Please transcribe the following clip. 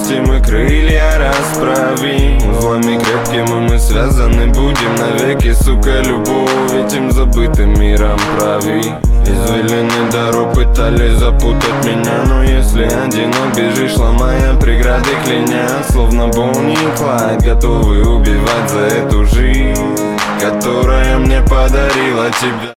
вместе мы крылья расправим. Узлами крепкими мы связаны будем навеки, сука, любовь этим забытым миром прави. Извилины дорог пытались запутать меня, но если одинок бежишь, ломая преграды, кляня, словно Бонни и Клайд, готовы убивать за эту жизнь, которая мне подарила тебя.